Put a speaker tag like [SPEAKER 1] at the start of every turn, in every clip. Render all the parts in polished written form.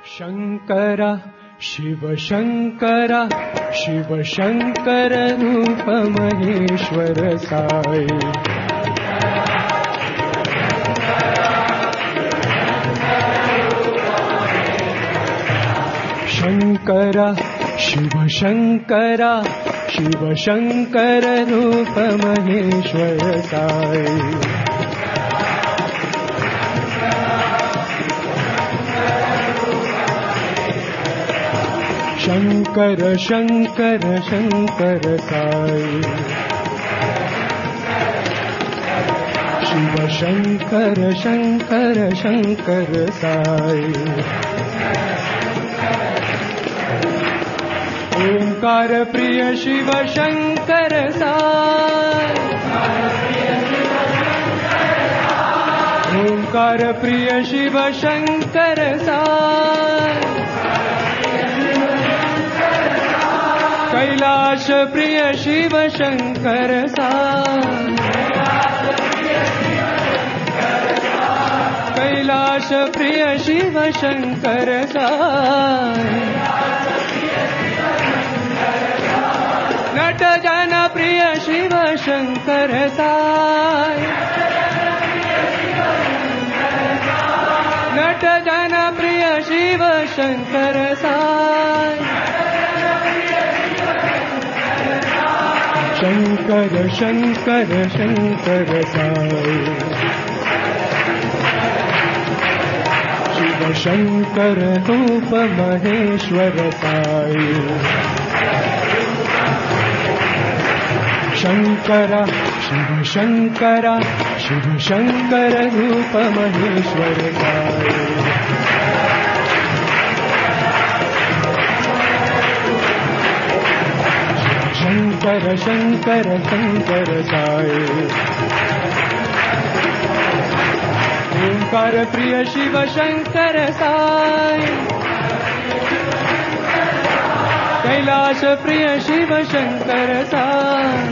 [SPEAKER 1] शंकर शिव शंकर शिव शंकर रूप महेश्वर साई। शंकर शिव शंकर शिव शंकर रूप महेश्वर साई। शंकर शंकर शंकर साई। शिव शंकर शंकर शंकर साई। ओंकार प्रिय शिव शंकर साई। ओंकार प्रिय शिव शंकर साई। कैलाश प्रिय शिव शंकर साई। कैलाश प्रिय शिव शंकर साई। नट जन प्रिय शिव शंकर साई। नट जन प्रिय शिव शंकर साई। शंकर शंकर शंकर साई। शिव शंकर रूप महेश्वर साई। शंकर शिव शंकर शिव शंकर रूप महेश्वर साई। शंकर शंकर शंकर साई। ओंकार प्रिय शिव शंकर साई। कैलाश प्रिय शिव शंकर साई।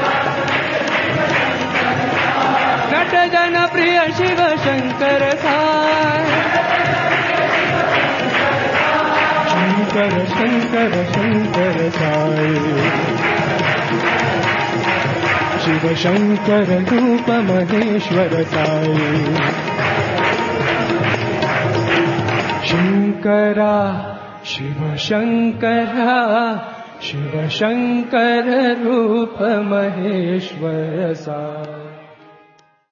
[SPEAKER 1] नट जन प्रिय शिव शंकर साई। शंकर शंकर शंकर साई। शिव शंकर रूप महेश्वर साई। शंकरा शिव शंकरा शिव शंकर रूप महेश्वर साई।